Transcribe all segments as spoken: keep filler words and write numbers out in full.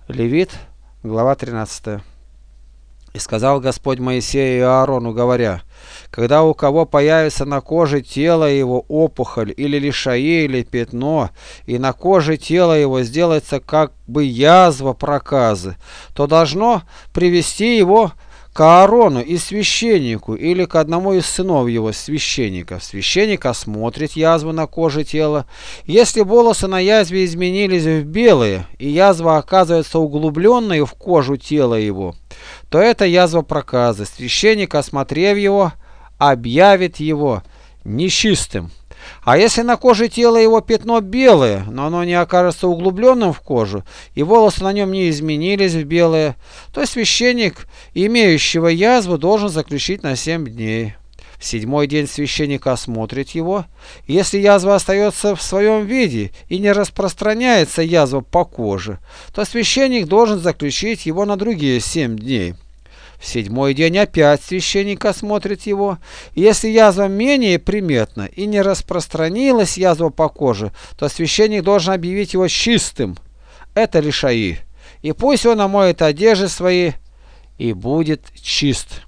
Левит, глава тринадцатая. «И сказал Господь Моисею и Аарону, говоря: когда у кого появится на коже тела его опухоль, или лишаи, или пятно, и на коже тела его сделается как бы язва проказы, то должно привести его к Аарону и священнику, или к одному из сынов его, священника. Священник осмотрит язву на коже тела. Если волосы на язве изменились в белые, и язва оказывается углубленной в кожу тела его, то это язва проказы. Священник, осмотрев его, объявит его нечистым. А если на коже тела его пятно белое, но оно не окажется углубленным в кожу, и волосы на нем не изменились в белые, то священник, имеющего язву, должен заключить на семь дней. В седьмой день священник осмотрит его. Если язва остается в своем виде и не распространяется язва по коже, то священник должен заключить его на другие семь дней. В седьмой день опять священник осмотрит его. Если язва менее приметна и не распространилась язва по коже, то священник должен объявить его чистым. Это лишаи. И пусть он омоет одежды свои и будет чист.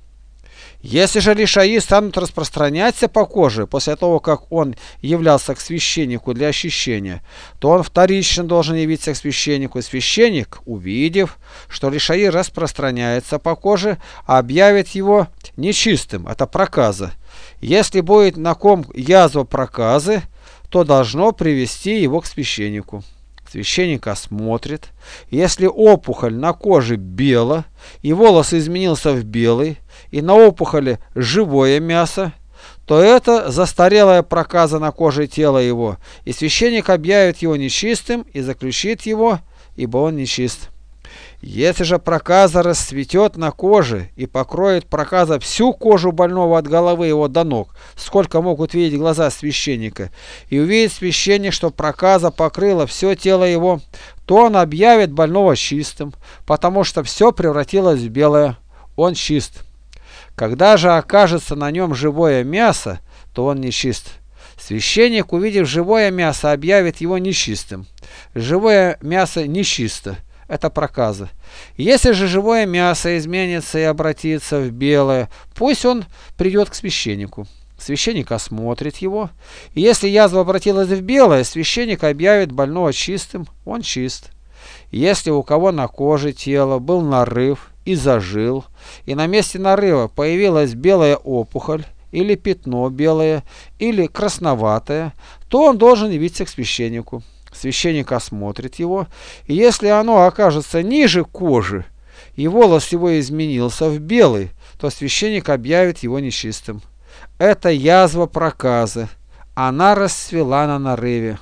Если же лишаи станут распространяться по коже после того, как он являлся к священнику для очищения, то он вторично должен явиться к священнику. Священник, увидев, что лишаи распространяется по коже, объявит его нечистым. Это проказа. Если будет на ком язва проказы, то должно привести его к священнику. Священник осмотрит. Если опухоль на коже бела, и волос изменился в белый, и на опухоли живое мясо, то это застарелая проказа на коже тела его, и священник объявит его нечистым и заключит его, ибо он нечист. Если же проказа расцветет на коже и покроет проказа всю кожу больного от головы его до ног, сколько могут видеть глаза священника, и увидит священник, что проказа покрыла все тело его, то он объявит больного чистым, потому что все превратилось в белое, он чист. Когда же окажется на нем живое мясо, то он нечист. Священник, увидев живое мясо, объявит его нечистым. Живое мясо нечисто. Это проказа. Если же живое мясо изменится и обратится в белое, пусть он придет к священнику. Священник осмотрит его. И если язва обратилась в белое, священник объявит больного чистым, он чист. Если у кого на коже тела был нарыв и зажил, и на месте нарыва появилась белая опухоль, или пятно белое, или красноватое, то он должен явиться к священнику. Священник осмотрит его, и если оно окажется ниже кожи, и волос его изменился в белый, то священник объявит его нечистым. Это язва проказы, она расцвела на нарыве.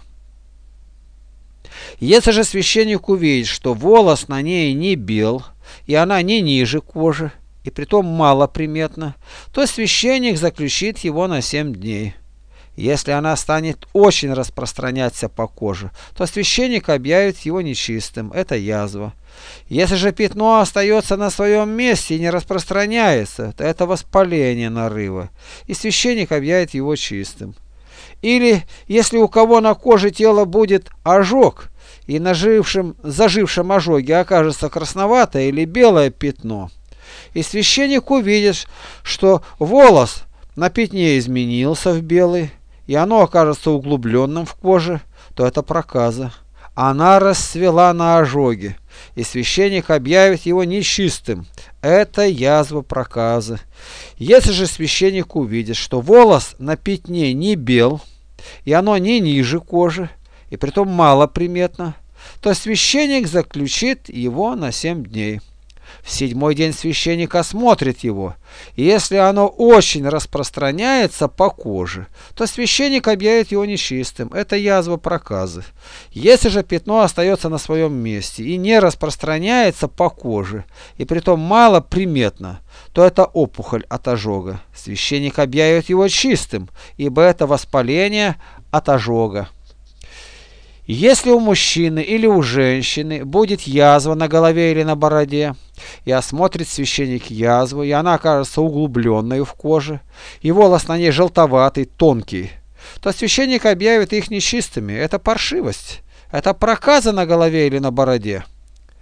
Если же священник увидит, что волос на ней не бел, и она не ниже кожи, и притом малоприметна, то священник заключит его на семь дней. Если она станет очень распространяться по коже, то священник объявит его нечистым. Это язва. Если же пятно остается на своем месте и не распространяется, то это воспаление нарыва, и священник объявит его чистым. Или если у кого на коже тела будет ожог, и на жившем, зажившем ожоге окажется красноватое или белое пятно, и священник увидит, что волос на пятне изменился в белый, и оно окажется углубленным в коже, то это проказа. Она расцвела на ожоге, и священник объявит его нечистым. Это язва проказы. Если же священник увидит, что волос на пятне не бел, и оно не ниже кожи, и притом малоприметно, то священник заключит его на семь дней. В седьмой день священник осмотрит его, и если оно очень распространяется по коже, то священник объявит его нечистым. Это язва проказы. Если же пятно остается на своем месте и не распространяется по коже, и притом мало приметно, то это опухоль от ожога. Священник объявит его чистым, ибо это воспаление от ожога. Если у мужчины или у женщины будет язва на голове или на бороде, и осмотрит священник язву, и она окажется углубленной в коже, и волос на ней желтоватый, тонкий, то священник объявит их нечистыми. Это паршивость, это проказа на голове или на бороде.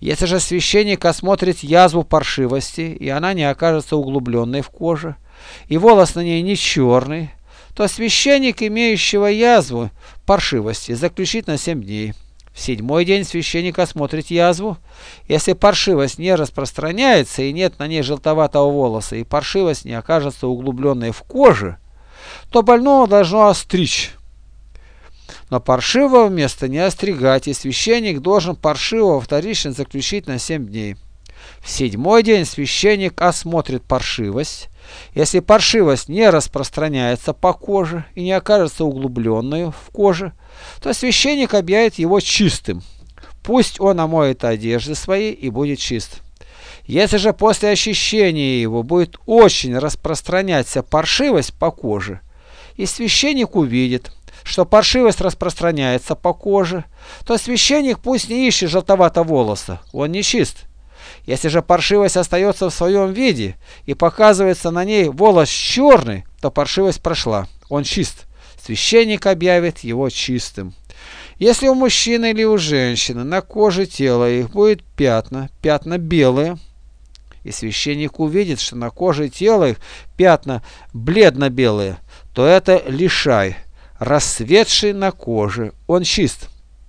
Если же священник осмотрит язву паршивости, и она не окажется углубленной в коже, и волос на ней не черный, то священник, имеющего язву паршивости, заключит на семь дней. В седьмой день священник осмотрит язву. Если паршивость не распространяется и нет на ней желтоватого волоса, и паршивость не окажется углубленной в коже, то больного должно остричь. Но паршивого места не остригать, и священник должен паршивого вторично заключить на семь дней. В седьмой день священник осмотрит паршивость. Если паршивость не распространяется по коже и не окажется углубленной в коже, то священник объявит его чистым. Пусть он омоет одежды свои и будет чист. Если же после очищения его будет очень распространяться паршивость по коже, и священник увидит, что паршивость распространяется по коже, то священник пусть не ищет желтоватого волоса, он не чист. Если же паршивость остается в своем виде и показывается на ней волос черный, то паршивость прошла, он чист. Священник объявит его чистым. Если у мужчины или у женщины на коже тела их будет пятна, пятна белые, и священник увидит, что на коже тела их пятна бледно-белые, то это лишай, расцветший на коже, он чист.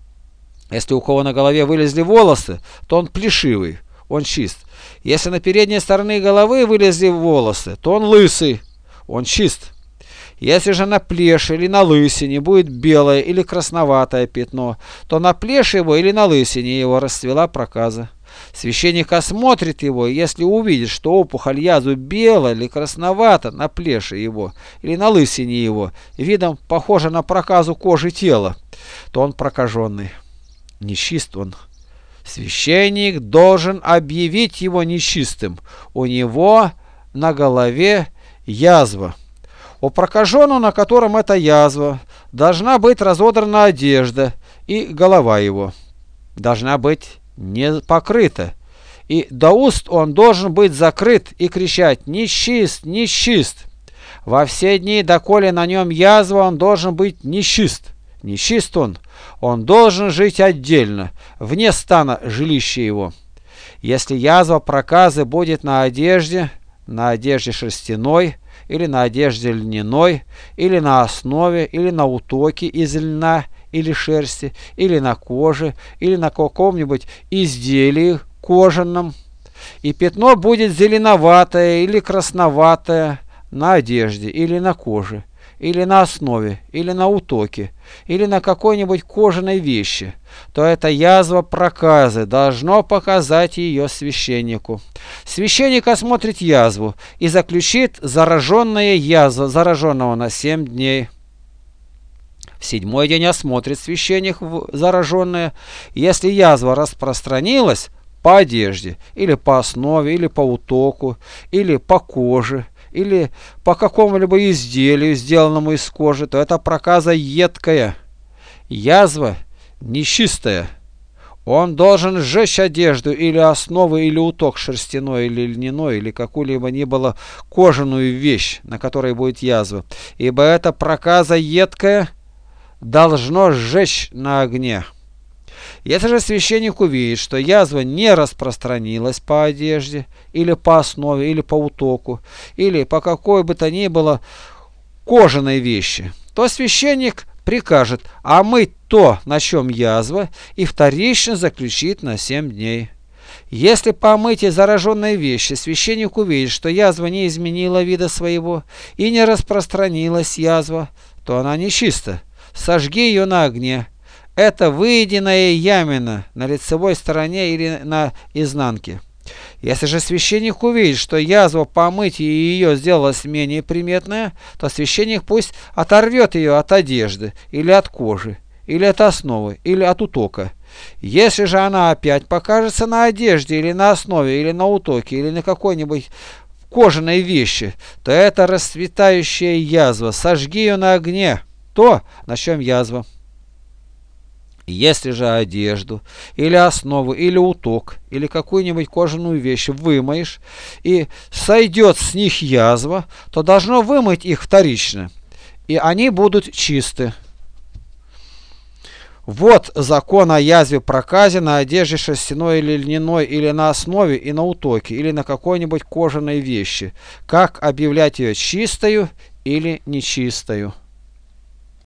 Если у кого на голове вылезли волосы, то он плешивый, он чист. Если на передней стороне головы вылезли волосы, то он лысый, он чист. Если же на плеше или на лысине будет белое или красноватое пятно, то на плеше его или на лысине его расцвела проказа. Священник осмотрит его, и если увидит, что опухоль язвы белая или красновата на плеше его или на лысине его, видом похожа на проказу кожи тела, то он прокаженный, нечист он. Священник должен объявить его нечистым. У него на голове язва. У прокаженного, на котором эта язва, должна быть разодрана одежда, и голова его должна быть не покрыта. И до уст он должен быть закрыт и кричать: «Нечист, нечист!» Во все дни, доколе на нем язва, он должен быть нечист. Нечист он. Он должен жить отдельно, вне стана жилища его. Если язва проказы будет на одежде, на одежде шерстяной, или на одежде льняной, или на основе, или на утоке из льна или шерсти, или на коже, или на каком-нибудь изделии кожаном, и пятно будет зеленоватое или красноватое на одежде или на коже, или на основе, или на утоке, или на какой-нибудь кожаной вещи, то эта язва проказы, должно показать ее священнику. Священник осмотрит язву и заключит зараженная язва зараженного на семь дней. В седьмой день осмотрит священник зараженное. Если язва распространилась по одежде, или по основе, или по утоку, или по коже, или по какому-либо изделию, сделанному из кожи, то это проказа едкая, язва нечистая. Он должен сжечь одежду или основу, или уток шерстяной, или льняной, или какую-либо ни было кожаную вещь, на которой будет язва. Ибо эта проказа едкая должно сжечь на огне. Если же священник увидит, что язва не распространилась по одежде, или по основе, или по утоку, или по какой бы то ни было кожаной вещи, то священник прикажет омыть то, на чем язва, и вторично заключит на семь дней. Если по омытии зараженной вещи священник увидит, что язва не изменила вида своего и не распространилась язва, то она нечиста. Сожги ее на огне. Это выеденная ямина на лицевой стороне или на изнанке. Если же священник увидит, что язва по омытии ее сделалась менее приметная, то священник пусть оторвет ее от одежды, или от кожи, или от основы, или от утока. Если же она опять покажется на одежде, или на основе, или на утоке, или на какой-нибудь кожаной вещи, то это расцветающая язва. Сожги ее на огне, то, на чем язва. Если же одежду, или основу, или уток, или какую-нибудь кожаную вещь вымоешь, и сойдет с них язва, то должно вымыть их вторично, и они будут чисты. Вот закон о язве проказе на одежде шерстяной или льняной, или на основе и на утоке, или на какой-нибудь кожаной вещи. Как объявлять ее чистою или нечистою.